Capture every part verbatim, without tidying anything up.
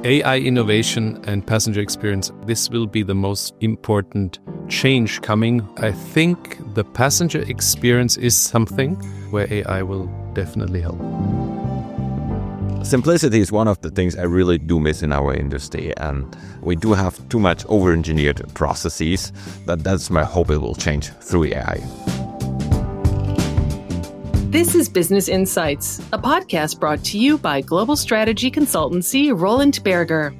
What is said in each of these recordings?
A I innovation and passenger experience, this will be the most important change coming. I think the passenger experience is something where A I will definitely help. Simplicity is one of the things I really do miss in our industry, and we do have too much over-engineered processes, but that's my hope it will change through A I. This is Business Insights, a podcast brought to you by global strategy consultancy Roland Berger.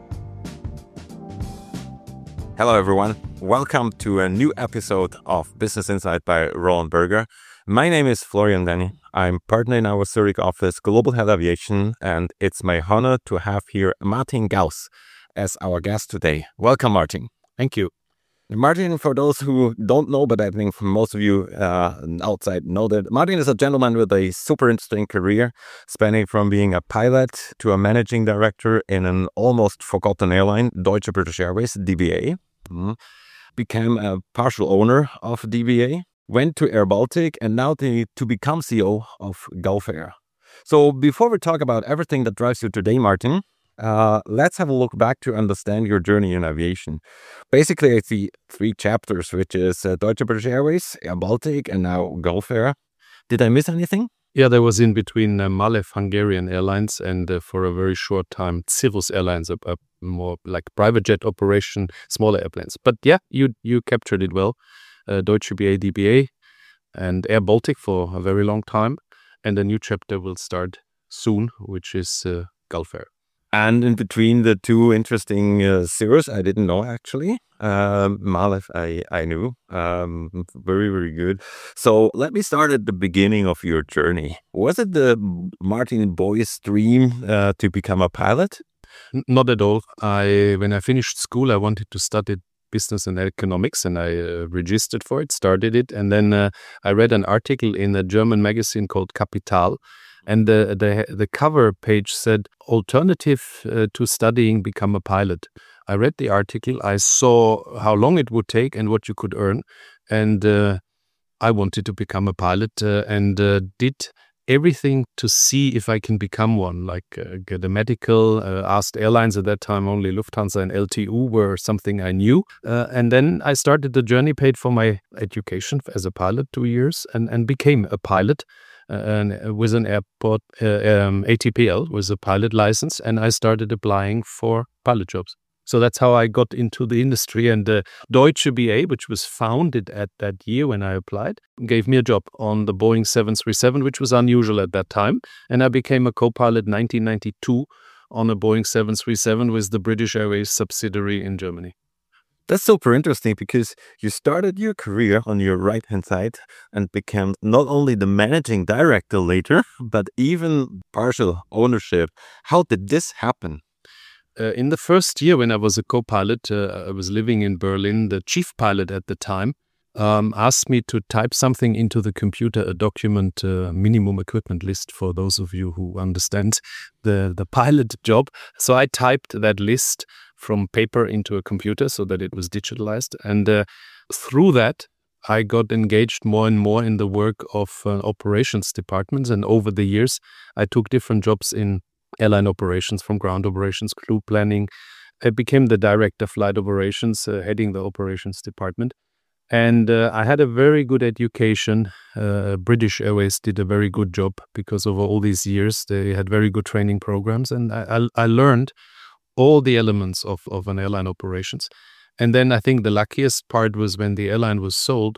Hello everyone, welcome to a new episode of Business Insight by Roland Berger. My name is Florian Denny. I'm partner in our Zurich office, Global Head Aviation, and it's my honor to have here Martin Gauss as our guest today. Welcome, Martin. Thank you. Martin, for those who don't know, but I think most of you uh, outside know that Martin is a gentleman with a super interesting career, spanning from being a pilot to a managing director in an almost forgotten airline, Deutsche British Airways, D B A. Mm-hmm. Became a partial owner of D B A, went to Air Baltic, and now to, to become C E O of Gulf Air. So before we talk about everything that drives you today, Martin, Uh, let's have a look back to understand your journey in aviation. Basically, I see three chapters, which is uh, Deutsche British Airways, Air Baltic, and now Gulf Air. Did I miss anything? Yeah, there was in between uh, Malev Hungarian Airlines and uh, for a very short time, Civus Airlines, a, a more like private jet operation, smaller airplanes. But yeah, you you captured it well. Uh, Deutsche B A, D B A, and Air Baltic for a very long time. And a new chapter will start soon, which is uh, Gulf Air. And in between the two interesting uh, zeros, I didn't know actually. Um, Malev, I, I knew. Um, very, very good. So let me start at the beginning of your journey. Was it the Martin Boy's dream uh, to become a pilot? N- not at all. I when I finished school, I wanted to study business and economics, and I uh, registered for it, started it, and then uh, I read an article in a German magazine called Kapital. And the, the the cover page said, alternative uh, to studying, become a pilot. I read the article. I saw how long it would take and what you could earn. And uh, I wanted to become a pilot uh, and uh, did everything to see if I can become one, like uh, get a medical, uh, asked airlines at that time, only Lufthansa and L T U were something I knew. Uh, and then I started the journey, paid for my education as a pilot two years and, and became a pilot. Uh, and with an airport uh, um, A T P L, with a pilot license, and I started applying for pilot jobs. So that's how I got into the industry. And uh, Deutsche B A, which was founded at that year when I applied, gave me a job on the Boeing seven thirty-seven, which was unusual at that time. And I became a co-pilot in nineteen ninety-two on a Boeing seven thirty-seven with the British Airways subsidiary in Germany. That's super interesting because you started your career on your right-hand side and became not only the managing director later, but even partial ownership. How did this happen? Uh, in the first year when I was a co-pilot, uh, I was living in Berlin. The chief pilot at the time um, asked me to type something into the computer, a document uh, minimum equipment list for those of you who understand the, the pilot job. So I typed that list from paper into a computer so that it was digitalized. And uh, through that, I got engaged more and more in the work of uh, operations departments. And over the years, I took different jobs in airline operations, from ground operations, crew planning. I became the director of flight operations, uh, heading the operations department. And uh, I had a very good education. Uh, British Airways did a very good job because over all these years, they had very good training programs. And I, I, I learned all the elements of, of an airline operations. And then I think the luckiest part was when the airline was sold,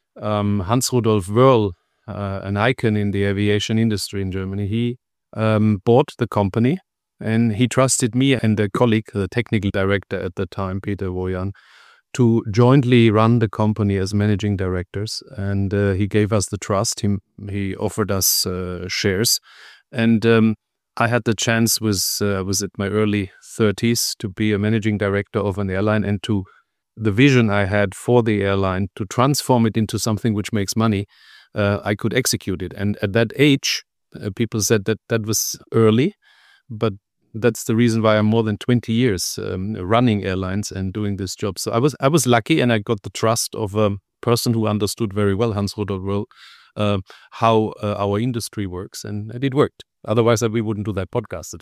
um, Hans Rudolf Wörl, uh, an icon in the aviation industry in Germany, he um, bought the company and he trusted me and a colleague, the technical director at the time, Peter Wojan, to jointly run the company as managing directors. And uh, he gave us the trust. He, he offered us uh, shares. And um, I had the chance, was uh, was at my early thirties, to be a managing director of an airline, and to the vision I had for the airline to transform it into something which makes money, uh, I could execute it. And at that age, uh, people said that that was early, but that's the reason why I'm more than twenty years um, running airlines and doing this job. So I was I was lucky, and I got the trust of a person who understood very well, Hans Rudolf Wörl, uh, how uh, our industry works, and, and it worked. Otherwise, we wouldn't do that podcast today.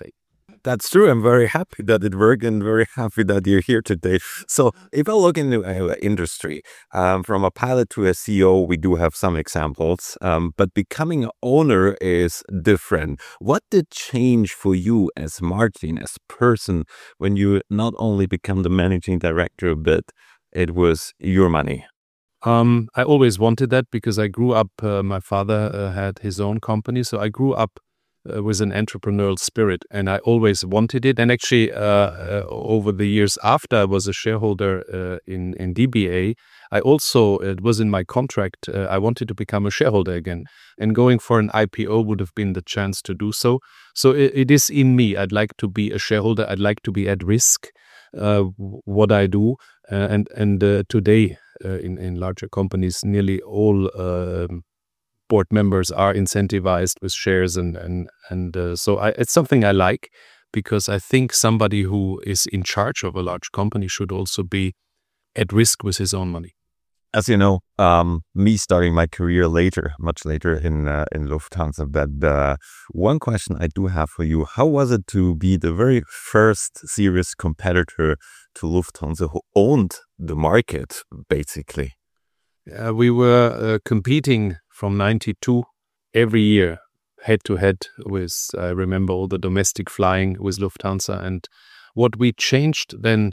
That's true. I'm very happy that it worked and very happy that you're here today. So if I look into uh, industry, um, from a pilot to a C E O, we do have some examples, um, but becoming an owner is different. What did change for you as Martin, as person, when you not only become the managing director, but it was your money? Um, I always wanted that because I grew up, uh, my father uh, had his own company, so I grew up uh, with an entrepreneurial spirit, and I always wanted it. And actually, uh, uh, over the years after I was a shareholder uh, in, in D B A, I also, it was in my contract, uh, I wanted to become a shareholder again. And going for an I P O would have been the chance to do so. So it, it is in me. I'd like to be a shareholder. I'd like to be at risk, uh, what I do. Uh, and and uh, today, uh, in, in larger companies, nearly all uh, board members are incentivized with shares. And, and, and uh, so I, it's something I like, because I think somebody who is in charge of a large company should also be at risk with his own money. As you know, um, me starting my career later, much later in uh, in Lufthansa, but uh, one question I do have for you: how was it to be the very first serious competitor to Lufthansa who owned the market, basically? Uh, we were uh, competing from ninety-two every year, head to head with, I remember, all the domestic flying with Lufthansa. And what we changed then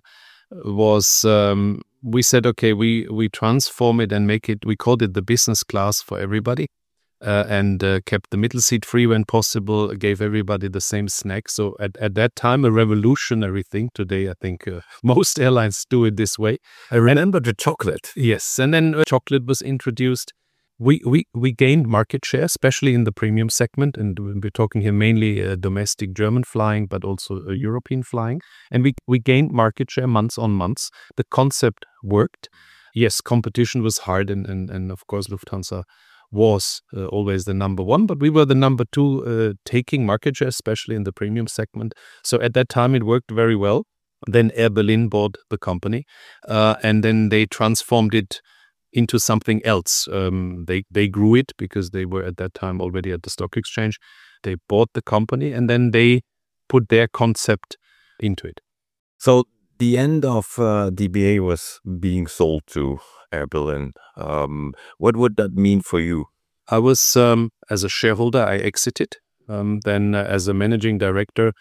was um, we said, okay, we, we transform it and make it, we called it the business class for everybody, uh, and uh, kept the middle seat free when possible, gave everybody the same snack. So at, at that time, a revolutionary thing. Today, I think uh, most airlines do it this way. I remember the chocolate. Yes, and then uh, chocolate was introduced. We, we we gained market share, especially in the premium segment, and we're talking here mainly uh, domestic German flying, but also uh, European flying. And we, we gained market share months on months. The concept worked. Yes, competition was hard, and, and, and of course Lufthansa was uh, always the number one, but we were the number two, uh, taking market share, especially in the premium segment. So at that time it worked very well. Then Air Berlin bought the company, uh, and then they transformed it into something else. Um, they they grew it because they were at that time already at the stock exchange. They bought the company, and then they put their concept into it. So the end of uh, D B A was being sold to Air Berlin. Um, what would that mean for you? I was, um, as a shareholder, I exited. Um, then uh, as a managing director,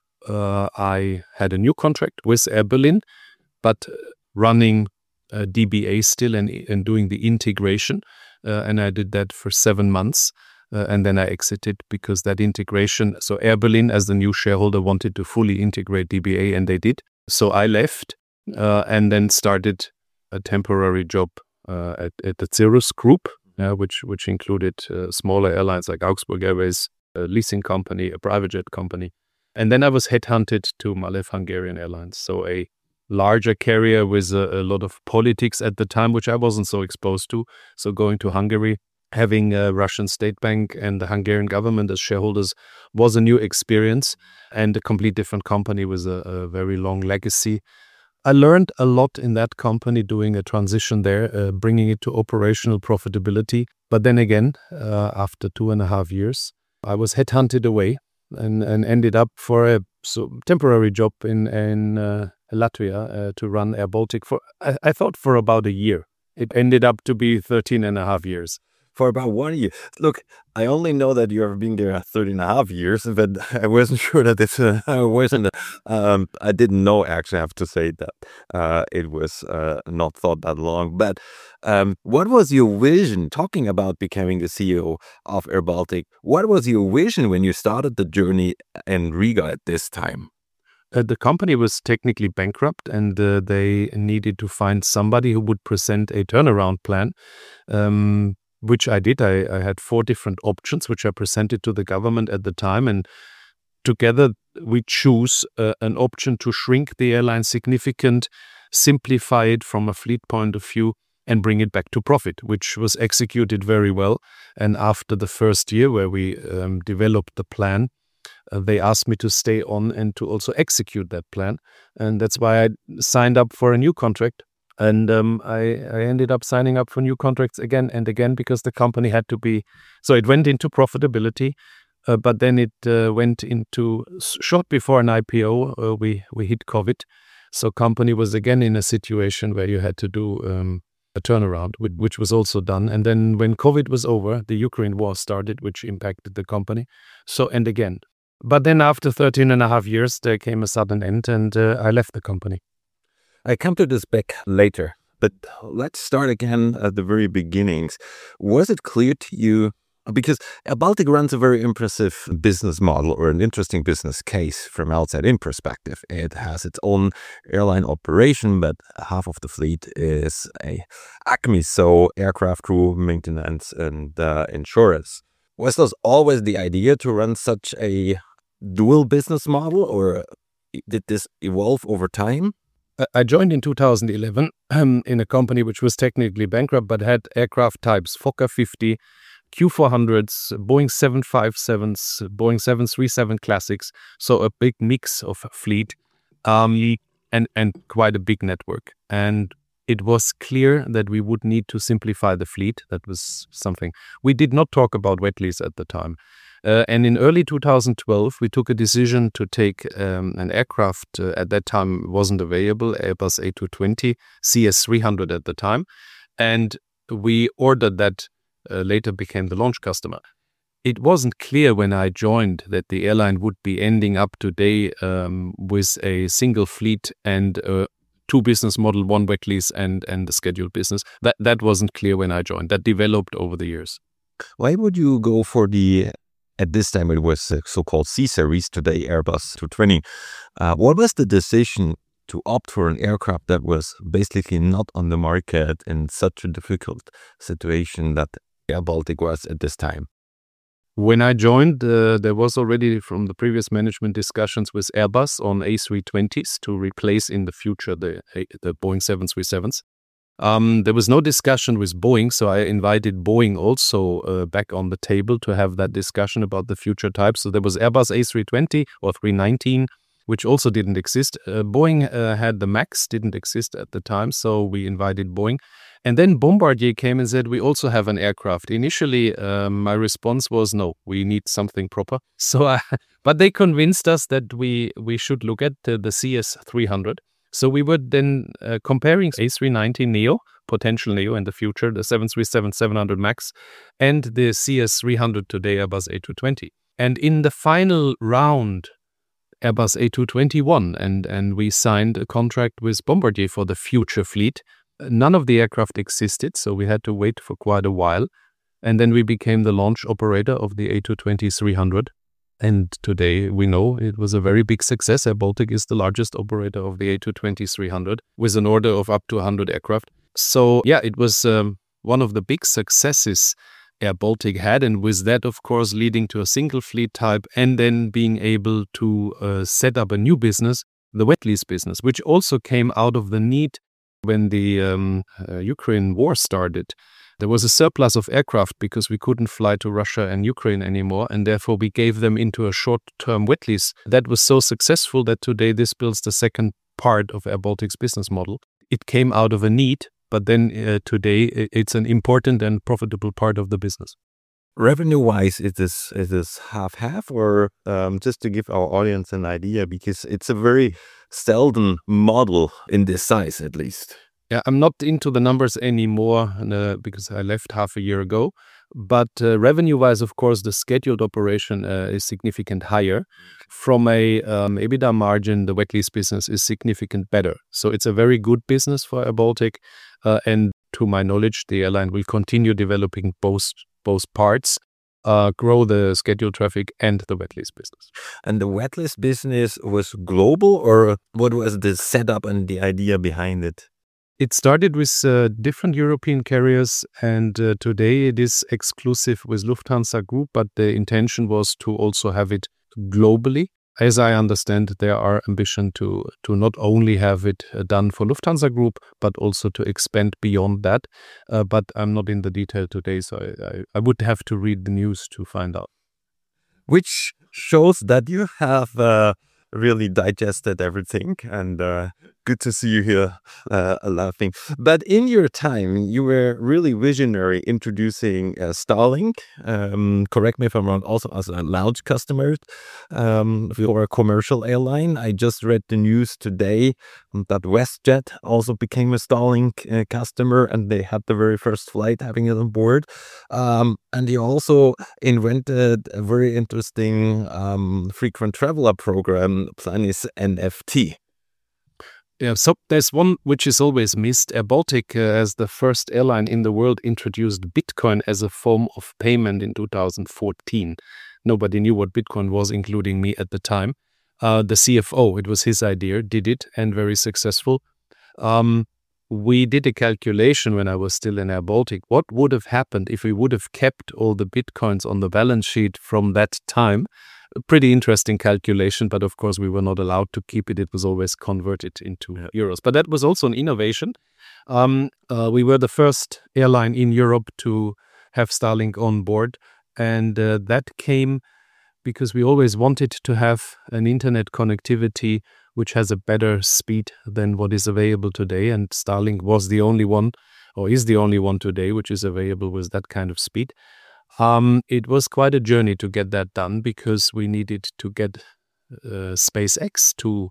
uh, I had a new contract with Air Berlin, but running Uh, D B A still and, and doing the integration. Uh, and I did that for seven months. Uh, and then I exited because that integration, so Air Berlin as the new shareholder wanted to fully integrate D B A, and they did. So I left uh, and then started a temporary job uh, at, at the Cirrus Group, uh, which, which included uh, smaller airlines like Augsburg Airways, a leasing company, a private jet company. And then I was headhunted to Malev Hungarian Airlines. So a larger carrier with a, a lot of politics at the time, which I wasn't so exposed to. So going to Hungary, having a Russian state bank and the Hungarian government as shareholders was a new experience, and a complete different company with a, a very long legacy. I learned a lot in that company doing a transition there, uh, bringing it to operational profitability. But then again, uh, after two and a half years, I was headhunted away and, and ended up for a so, temporary job in, in uh, Latvia uh, to run Air Baltic for, I, I thought, for about a year. It ended up to be thirteen and a half years. For about one year. Look, I only know that you have been there thirteen and a half years, but I wasn't sure that it's, uh, I wasn't, um, I didn't know, actually, I have to say that uh, it was uh, not thought that long. But um, what was your vision, talking about becoming the C E O of Air Baltic? What was your vision when you started the journey in Riga at this time? Uh, the company was technically bankrupt, and uh, they needed to find somebody who would present a turnaround plan. Um, which I did. I, I had four different options, which I presented to the government at the time. And together we choose uh, an option to shrink the airline significant, simplify it from a fleet point of view, and bring it back to profit, which was executed very well. And after the first year where we um, developed the plan, uh, they asked me to stay on and to also execute that plan. And that's why I signed up for a new contract. And um, I, I ended up signing up for new contracts again and again because the company had to be, so it went into profitability. Uh, but then it uh, went into, short before an I P O, uh, we, we hit COVID. So company was again in a situation where you had to do um, a turnaround, which was also done. And then when COVID was over, the Ukraine war started, which impacted the company. So, and again. But then after thirteen and a half years, there came a sudden end and uh, I left the company. I come to this back later, but let's start again at the very beginnings. Was it clear to you, because airBaltic runs a very impressive business model or an interesting business case from outside-in perspective. It has its own airline operation, but half of the fleet is a ACME, so aircraft crew maintenance and uh, insurance. Was this always the idea to run such a dual business model, or did this evolve over time? I joined in two thousand eleven um, in a company which was technically bankrupt, but had aircraft types Fokker fifty, Q four hundreds, Boeing seven fifty-sevens, Boeing seven thirty-seven Classics. So a big mix of fleet um, and, and quite a big network. And it was clear that we would need to simplify the fleet. That was something. We did not talk about wet lease at the time. Uh, and in early two thousand twelve, we took a decision to take um, an aircraft, uh, at that time wasn't available, Airbus A two twenty, C S three hundred at the time. And we ordered that, uh, later became the launch customer. It wasn't clear when I joined that the airline would be ending up today um, with a single fleet and uh, two business model, one wet lease and, and the scheduled business. That, that wasn't clear when I joined. That developed over the years. Why would you go for the... At this time, it was the so-called C-Series, today Airbus two twenty. Uh, what was the decision to opt for an aircraft that was basically not on the market in such a difficult situation that airBaltic was at this time? When I joined, uh, there was already from the previous management discussions with Airbus on A three twenties to replace in the future the, the Boeing seven thirty-sevens. Um, there was no discussion with Boeing, so I invited Boeing also uh, back on the table to have that discussion about the future types. So there was Airbus A three twenty or three nineteen, which also didn't exist. Uh, Boeing uh, had the MAX, didn't exist at the time, so we invited Boeing. And then Bombardier came and said, we also have an aircraft. Initially, um, my response was, no, we need something proper. So, I, but they convinced us that we, we should look at uh, the C S three hundred. So we were then uh, comparing A three ninety neo, potential neo in the future, the seven thirty-seven seven hundred MAX, and the C S three hundred today, Airbus A two twenty. And in the final round, Airbus A two twenty won, and, and we signed a contract with Bombardier for the future fleet. None of the aircraft existed, so we had to wait for quite a while. And then we became the launch operator of the A two twenty three hundred. And today we know it was a very big success. airBaltic is the largest operator of the A two twenty three hundred with an order of up to one hundred aircraft. So yeah, it was um, one of the big successes airBaltic had. And with that, of course, leading to a single fleet type and then being able to uh, set up a new business, the wet lease business, which also came out of the need when the um, uh, Ukraine war started. There was a surplus of aircraft because we couldn't fly to Russia and Ukraine anymore, and therefore we gave them into a short-term wet lease. That was so successful that today this builds the second part of airBaltic's business model. It came out of a need, but then uh, today it's an important and profitable part of the business. Revenue-wise, is this is this half-half, or um, just to give our audience an idea, because it's a very seldom model in this size, at least. Yeah, I'm not into the numbers anymore uh, because I left half a year ago. But uh, revenue-wise, of course, the scheduled operation uh, is significant higher. From a um, EBITDA margin, the wet lease business is significant better. So it's a very good business for airBaltic. Uh, and to my knowledge, the airline will continue developing both both parts, uh, grow the scheduled traffic and the wet lease business. And the wet lease business was global, or what was the setup and the idea behind it? It started with uh, different European carriers, and uh, today it is exclusive with Lufthansa Group, but the intention was to also have it globally. As I understand, there are ambition to, to not only have it uh, done for Lufthansa Group, but also to expand beyond that. Uh, but I'm not in the detail today, so I, I, I would have to read the news to find out. Which shows that you have uh, really digested everything and uh, good to see you here uh, laughing. But in your time, you were really visionary introducing uh, Starlink. Um, correct me if I'm wrong, also as a launch customer um, for a commercial airline. I just read the news today that WestJet also became a Starlink uh, customer, and they had the very first flight having it on board. Um, and you also invented a very interesting um, frequent traveler program, Planis N F T. Yeah, so there's one which is always missed. Air Baltic, uh, as the first airline in the world, introduced Bitcoin as a form of payment in two thousand fourteen. Nobody knew what Bitcoin was, including me at the time. Uh, the C F O, it was his idea, did it, and very successful. Um, we did a calculation when I was still in Air Baltic. What would have happened if we would have kept all the Bitcoins on the balance sheet from that time? A pretty interesting calculation, but of course we were not allowed to keep it. It was always converted into yeah. euros. But that was also an innovation. Um, uh, we were the first airline in Europe to have Starlink on board. And uh, that came because we always wanted to have an internet connectivity which has a better speed than what is available today. And Starlink was the only one, or is the only one today, which is available with that kind of speed. Um, it was quite a journey to get that done because we needed to get uh, SpaceX to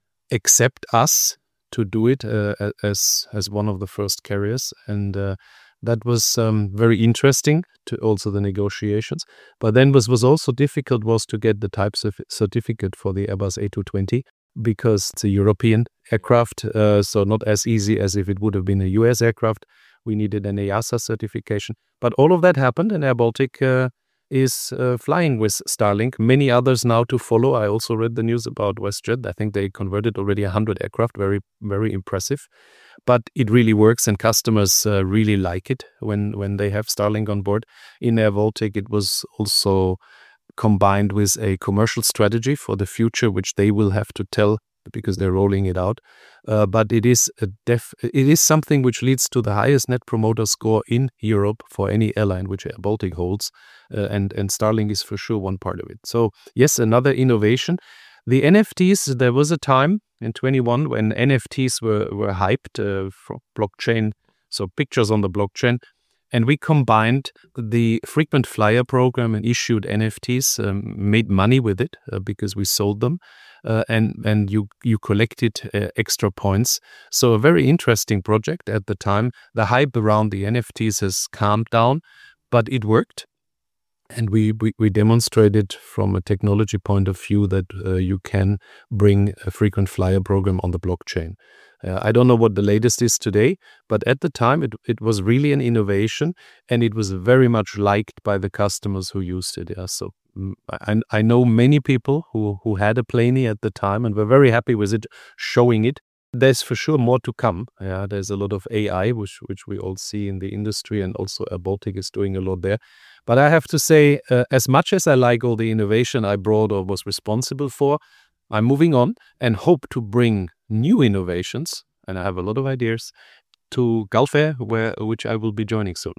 accept us to do it uh, as as one of the first carriers, and uh, that was um, very interesting to also the negotiations. But then what was also difficult was to get the type certificate for the Airbus A two twenty because it's a European aircraft, uh, so not as easy as if it would have been a U S aircraft. We needed an E A S A certification. But all of that happened, and Air Baltic uh, is uh, flying with Starlink. Many others now to follow. I also read the news about WestJet. I think they converted already one hundred aircraft. Very, very impressive. But it really works, and customers uh, really like it when, when they have Starlink on board. In Air Baltic, it was also combined with a commercial strategy for the future, which they will have to tell because they're rolling it out. Uh, but it is a def it is something which leads to the highest net promoter score in Europe for any airline which Air Baltic holds, uh, and and Starlink is for sure one part of it. So yes, another innovation. The N F Ts, there was a time in twenty-one when N F Ts were were hyped uh, for blockchain, so pictures on the blockchain. And we combined the frequent flyer program and issued N F Ts, um, made money with it uh, because we sold them, uh, and and you you collected uh, extra points. So a very interesting project at the time. The hype around the N F Ts has calmed down, but it worked. And we, we, we demonstrated from a technology point of view that uh, you can bring a frequent flyer program on the blockchain. Uh, I don't know what the latest is today, but at the time it, it was really an innovation, and it was very much liked by the customers who used it. Yeah. So um, I, I know many people who, who had a Plany at the time and were very happy with it, showing it. There's for sure more to come. Yeah, there's a lot of A I, which which we all see in the industry, and also Air Baltic is doing a lot there. But I have to say, uh, as much as I like all the innovation I brought or was responsible for, I'm moving on and hope to bring new innovations, and I have a lot of ideas, to Gulf Air, where which I will be joining soon.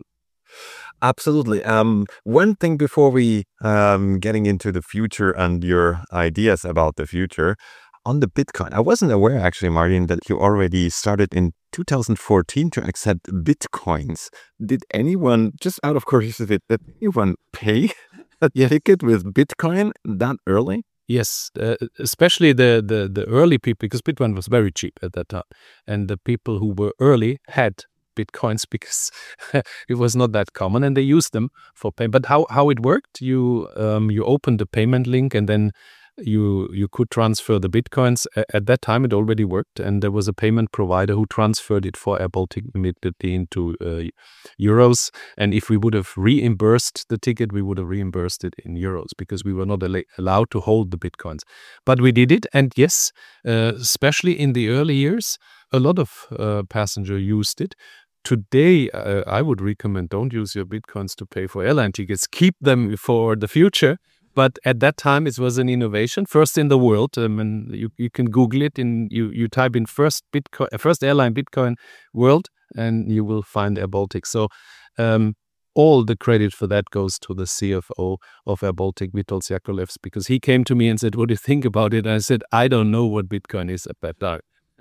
Absolutely. Um, one thing before we um, getting into the future and your ideas about the future. On the Bitcoin, I wasn't aware actually, Martin, that you already started in two thousand fourteen to accept Bitcoins. Did anyone, just out of curiosity, did anyone pay a yeah. ticket with Bitcoin that early? Yes, uh, especially the, the, the early people, because Bitcoin was very cheap at that time. And the people who were early had Bitcoins because it was not that common, and they used them for payment. But how, how it worked, you um, you opened the payment link, and then You you could transfer the Bitcoins. At that time, it already worked, and there was a payment provider who transferred it for Air Baltic immediately into uh, euros. And if we would have reimbursed the ticket, we would have reimbursed it in euros because we were not al- allowed to hold the Bitcoins. But we did it, and yes, uh, especially in the early years, a lot of uh, passengers used it. Today, uh, I would recommend don't use your Bitcoins to pay for airline tickets. Keep them for the future. But at that time, it was an innovation, first in the world. Um, and you, you can Google it, and you, you type in first Bitcoin, first airline Bitcoin world, and you will find Air Baltic. So um, all the credit for that goes to the C F O of Air Baltic, Witold Jakulewski, because he came to me and said, "What do you think about it?" And I said, "I don't know what Bitcoin is at that time."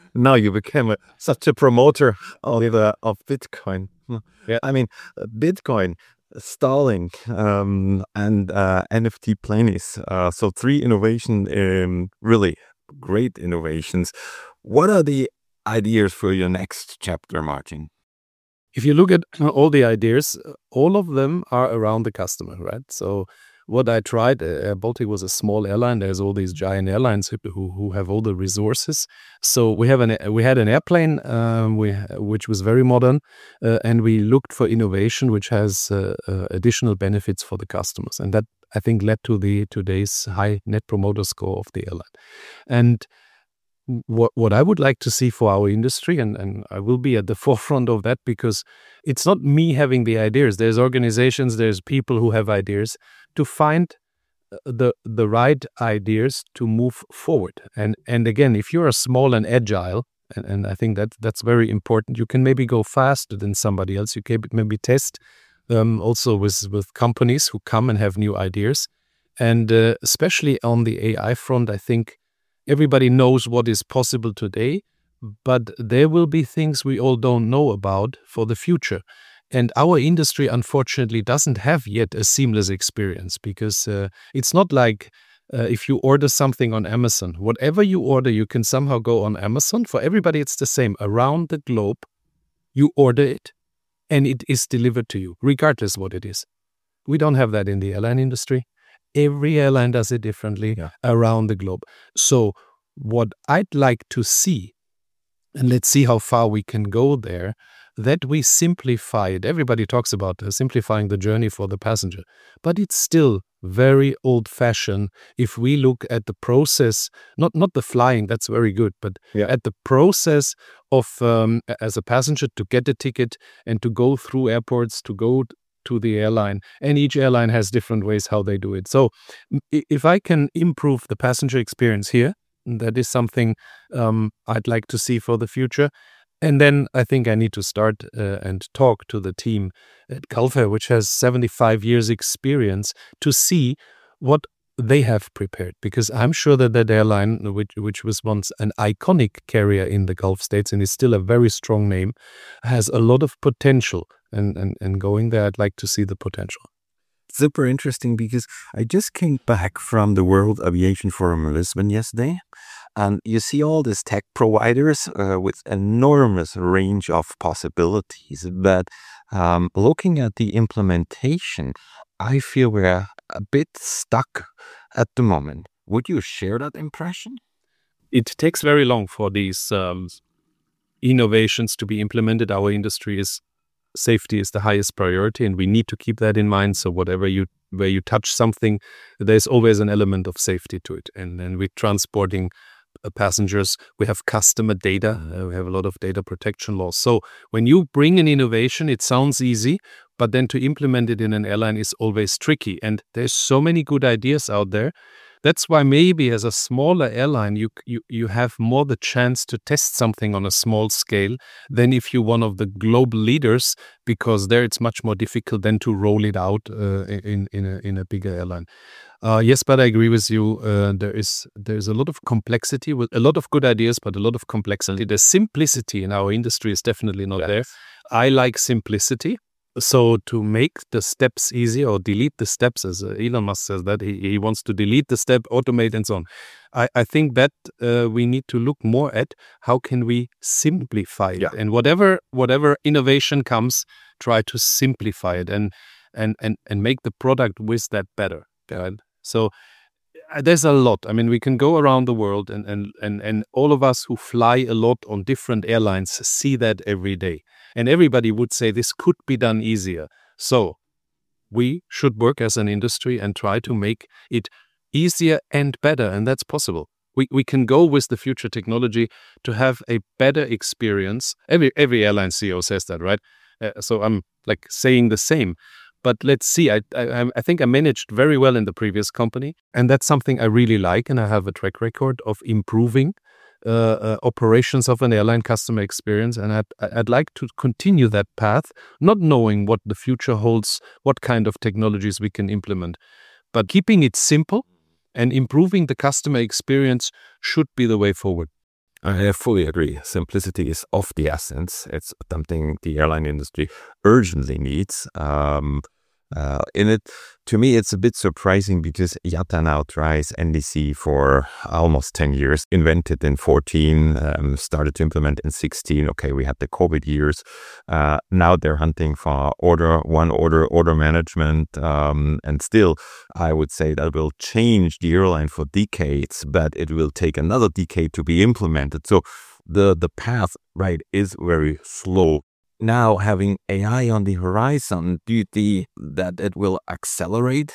Now you became a, such a promoter of the, of Bitcoin. Yeah. I mean, Bitcoin, Starlink, um, and uh, N F T Planis. Uh, so three innovation, um, really great innovations. What are the ideas for your next chapter, Martin? If you look at all the ideas, all of them are around the customer, right? So what I tried, uh, Baltic was a small airline. There's all these giant airlines who who have all the resources. So we have an we had an airplane um, we which was very modern, uh, and we looked for innovation which has uh, uh, additional benefits for the customers, and that I think led to the today's high Net Promoter Score of the airline. And what what I would like to see for our industry, and, and I will be at the forefront of that, because it's not me having the ideas. There's organizations, there's people who have ideas, to find the the right ideas to move forward. And and again, if you're a small and agile, and, and I think that that's very important, you can maybe go faster than somebody else. You can maybe test um, also with, with companies who come and have new ideas. And uh, especially on the A I front, I think everybody knows what is possible today, but there will be things we all don't know about for the future. And our industry, unfortunately, doesn't have yet a seamless experience, because uh, it's not like uh, if you order something on Amazon. Whatever you order, you can somehow go on Amazon. For everybody, it's the same. Around the globe, you order it, and it is delivered to you, regardless what it is. We don't have that in the airline industry. Every airline does it differently yeah. around the globe. So what I'd like to see, and let's see how far we can go there, that we simplify it. Everybody talks about uh, simplifying the journey for the passenger, but it's still very old-fashioned if we look at the process, not not the flying, that's very good, but yeah. at the process of, um, as a passenger, to get a ticket and to go through airports, to go to the airline, and each airline has different ways how they do it. So if I can improve the passenger experience here, that is something um, I'd like to see for the future. And then I think I need to start uh, and talk to the team at Gulfair, which has seventy-five years experience, to see what they have prepared. Because I'm sure that that airline, which, which was once an iconic carrier in the Gulf states and is still a very strong name, has a lot of potential. And, and, and going there, I'd like to see the potential. Super interesting, because I just came back from the World Aviation Forum in Lisbon yesterday, and you see all these tech providers uh, with enormous range of possibilities. But um, looking at the implementation, I feel we're a bit stuck at the moment. Would you share that impression? It takes very long for these um, innovations to be implemented. Our industry is safety is the highest priority, and we need to keep that in mind. So whatever you, where you touch something, there's always an element of safety to it. And then we're transporting uh, passengers. We have customer data. Uh, we have a lot of data protection laws. So when you bring an innovation, it sounds easy, but then to implement it in an airline is always tricky. And there's so many good ideas out there. That's why maybe as a smaller airline, you, you you have more the chance to test something on a small scale than if you're one of the global leaders, because there it's much more difficult than to roll it out uh, in in a, in a bigger airline. Uh, yes, but I agree with you. Uh, there is there is a lot of complexity, with a lot of good ideas, but a lot of complexity. The simplicity in our industry is definitely not yes. there. I like simplicity. So to make the steps easy, or delete the steps, as uh, Elon Musk says that, he, he wants to delete the step, automate and so on. I, I think that uh, we need to look more at how can we simplify it. Yeah. And whatever whatever innovation comes, try to simplify it and and, and, and make the product with that better. Right? So uh, there's a lot. I mean, we can go around the world, and, and, and, and all of us who fly a lot on different airlines see that every day. And everybody would say this could be done easier. So we should work as an industry and try to make it easier and better. And that's possible. We we can go with the future technology to have a better experience. Every every airline C E O says that, right? Uh, so I'm like saying the same. But let's see. I, I I think I managed very well in the previous company. And that's something I really like. And I have a track record of improving Uh, uh, operations of an airline, customer experience, and I'd, I'd like to continue that path, not knowing what the future holds, what kind of technologies we can implement, but keeping it simple and improving the customer experience should be the way forward. I fully agree. Simplicity is of the essence. It's something the airline industry urgently needs. Um, uh, in it, to me, it's a bit surprising because I A T A now tries N D C for almost ten years, invented in fourteen, um, started to implement in sixteen. Okay, we had the COVID years. Uh, now they're hunting for order, one order, order management. Um, and still, I would say that will change the airline for decades, but it will take another decade to be implemented. So the, the path, right, is very slow. Now, having A I on the horizon, do you think that it will accelerate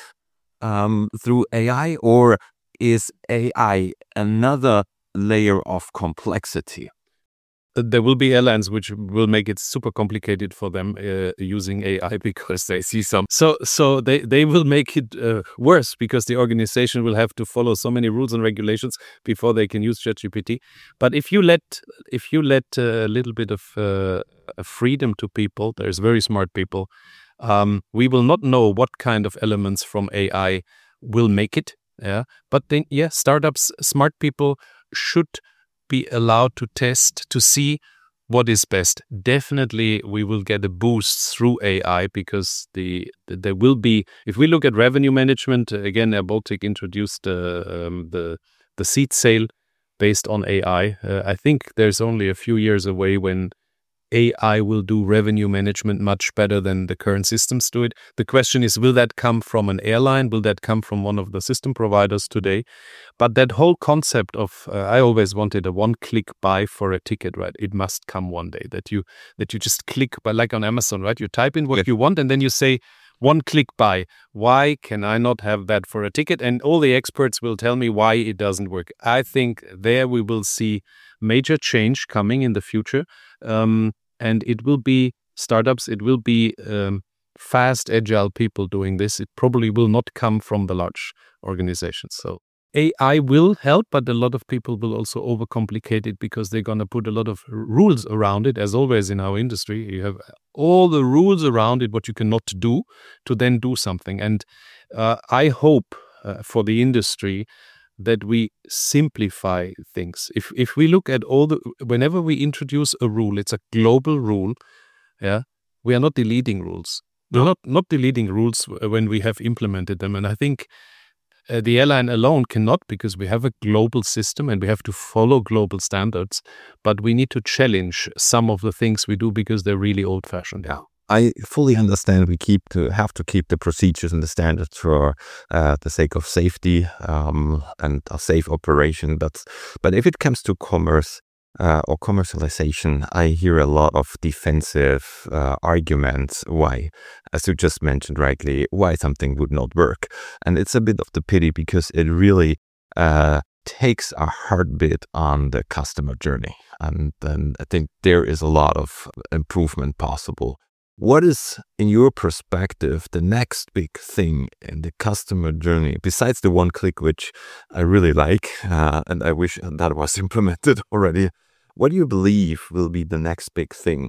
um, through A I, or is A I another layer of complexity? There will be airlines which will make it super complicated for them uh, using A I because they see some. So so they, they will make it uh, worse because the organization will have to follow so many rules and regulations before they can use ChatGPT. But if you let if you let a little bit of uh, freedom to people, there's very smart people. Um, we will not know what kind of elements from A I will make it. Yeah, but then yeah, startups, smart people should be allowed to test to see what is best. Definitely we will get a boost through A I because the, the there will be, if we look at revenue management, again, airBaltic introduced uh, um, the the seat sale based on A I. Uh, I think there's only a few years away when A I will do revenue management much better than the current systems do it. The question is, will that come from an airline? Will that come from one of the system providers today? But that whole concept of, uh, I always wanted a one-click buy for a ticket, right? It must come one day that you that you just click, but like on Amazon, right? You type in what Yes. you want and then you say, one-click buy. Why can I not have that for a ticket? And all the experts will tell me why it doesn't work. I think there we will see major change coming in the future. Um, And it will be startups, it will be um, fast, agile people doing this. It probably will not come from the large organizations. So A I will help, but a lot of people will also overcomplicate it because they're going to put a lot of rules around it. As always in our industry, you have all the rules around it, what you cannot do, to then do something. And uh, I hope uh, for the industry that we simplify things. If if we look at all the, whenever we introduce a rule, it's a global rule. Yeah, we are not deleting rules. We're not not deleting rules when we have implemented them. And I think uh, the airline alone cannot, because we have a global system and we have to follow global standards. But we need to challenge some of the things we do because they're really old-fashioned. Yeah. I fully understand we keep to have to keep the procedures and the standards for uh, the sake of safety um, and a safe operation. But but if it comes to commerce uh, or commercialization, I hear a lot of defensive uh, arguments why, as you just mentioned rightly, why something would not work. And it's a bit of the pity because it really uh, takes a hard bit on the customer journey. And then I think there is a lot of improvement possible. What is, in your perspective, the next big thing in the customer journey, besides the one click, which I really like, uh, and I wish that was implemented already? What do you believe will be the next big thing?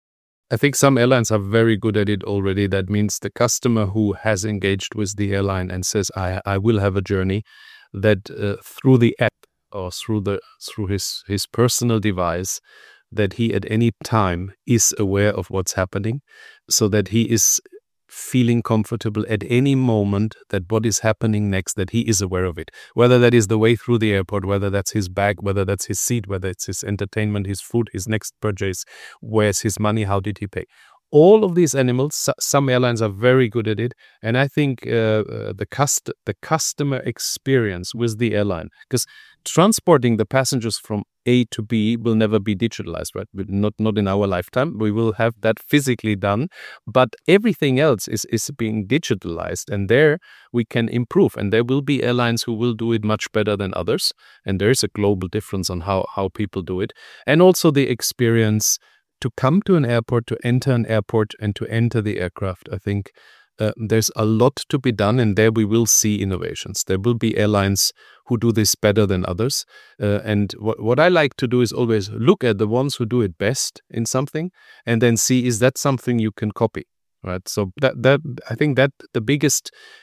I think some airlines are very good at it already. That means the customer who has engaged with the airline and says, I, I will have a journey, that uh, through the app or through the through his, his personal device, that he at any time is aware of what's happening, so that he is feeling comfortable at any moment that what is happening next, that he is aware of it. Whether that is the way through the airport, whether that's his bag, whether that's his seat, whether it's his entertainment, his food, his next purchase, where's his money, how did he pay? All of these animals, some airlines are very good at it. And I think uh, uh, the, cust- the customer experience with the airline, because transporting the passengers from A to B will never be digitalized, right? Not not in our lifetime. We will have that physically done, but everything else is, is being digitalized, and there we can improve. And there will be airlines who will do it much better than others. And there is a global difference on how, how people do it. And also the experience to come to an airport, to enter an airport, and to enter the aircraft. I think uh, there's a lot to be done, and there we will see innovations. There will be airlines who do this better than others. Uh, and what, what I like to do is always look at the ones who do it best in something, and then see, is that something you can copy? Right. So that that I think that the biggest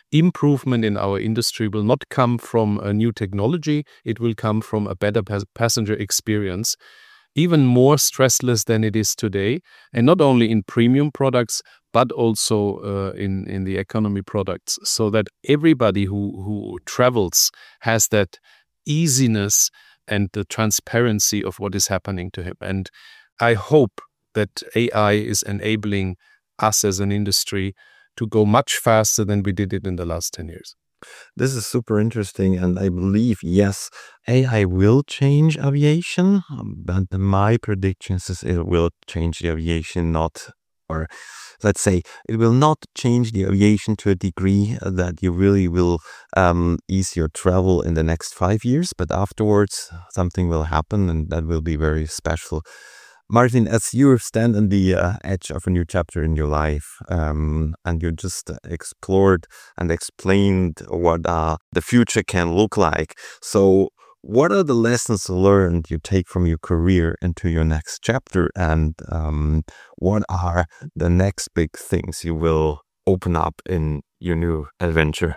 improvement in our industry will not come from a new technology. It will come from a better pas- passenger experience, even more stressless than it is today. And not only in premium products, but also uh, in, in the economy products, so that everybody who, who travels has that easiness and the transparency of what is happening to him. And I hope that A I is enabling us as an industry to go much faster than we did it in the last ten years. This is super interesting, and I believe, yes, A I will change aviation, but my predictions is it will change the aviation not, or let's say, it will not change the aviation to a degree that you really will um, ease your travel in the next five years, but afterwards something will happen, and that will be very special. Martin, as you stand on the uh, edge of a new chapter in your life, um, and you just explored and explained what uh, the future can look like. So what are the lessons learned you take from your career into your next chapter? And um, what are the next big things you will open up in your new adventure?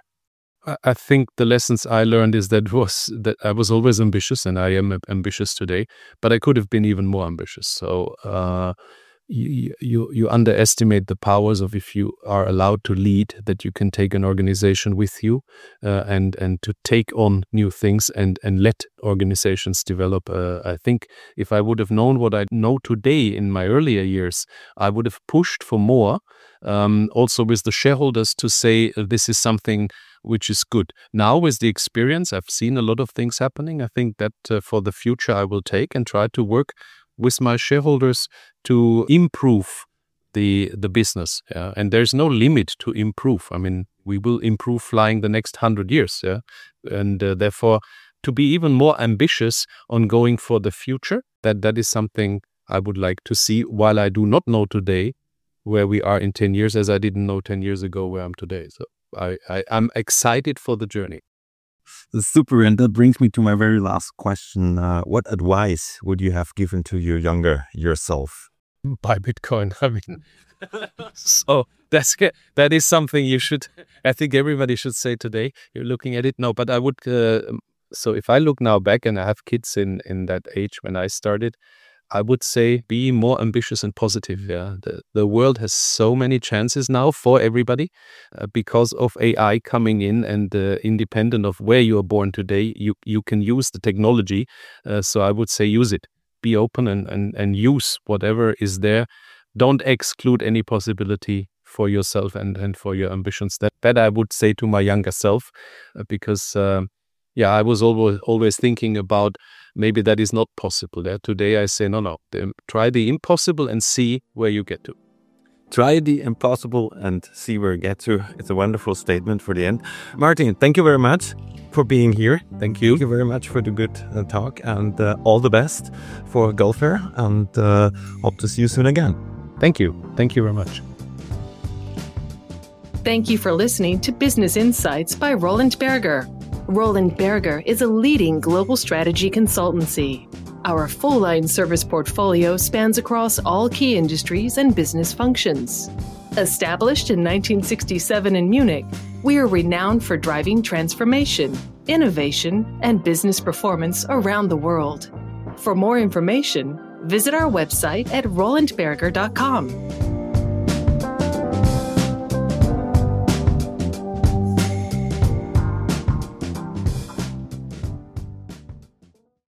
I think the lessons I learned is that was that I was always ambitious, and I am ambitious today, but I could have been even more ambitious. So uh, you, you you underestimate the powers of, if you are allowed to lead, that you can take an organization with you uh, and and to take on new things and and let organizations develop. Uh, I think if I would have known what I know today in my earlier years, I would have pushed for more. Um, also with the shareholders to say uh, this is something which is good. Now with the experience, I've seen a lot of things happening. I think that uh, for the future I will take and try to work with my shareholders to improve the the business. Yeah? And there's no limit to improve. I mean, we will improve flying the next hundred years. Yeah? And uh, therefore, to be even more ambitious on going for the future, that that is something I would like to see, while I do not know today where we are in ten years, as I didn't know ten years ago where I'm today. So I, I, I'm excited for the journey. Super. And that brings me to my very last question. Uh, what advice would you have given to your younger yourself? Buy Bitcoin. I mean, so that's that is something you should, I think everybody should say today. You're looking at it. No, but I would, uh, so if I look now back, and I have kids in, in that age when I started, I would say be more ambitious and positive. Yeah, the, the world has so many chances now for everybody uh, because of A I coming in, and uh, independent of where you are born today, you you can use the technology. Uh, so I would say use it. Be open and, and, and use whatever is there. Don't exclude any possibility for yourself and, and for your ambitions. That that I would say to my younger self, uh, because uh, yeah, I was always always thinking about maybe that is not possible. Yeah? Today I say, no, no, the, try the impossible and see where you get to. Try the impossible and see where you get to. It's a wonderful statement for the end. Martin, thank you very much for being here. Thank you. Thank you very much for the good uh, talk, and uh, all the best for Gulf Fair, and uh, hope to see you soon again. Thank you. Thank you very much. Thank you for listening to Business Insights by Roland Berger. Roland Berger is a leading global strategy consultancy. Our full-line service portfolio spans across all key industries and business functions. Established in nineteen sixty-seven in Munich, we are renowned for driving transformation, innovation, and business performance around the world. For more information, visit our website at roland berger dot com.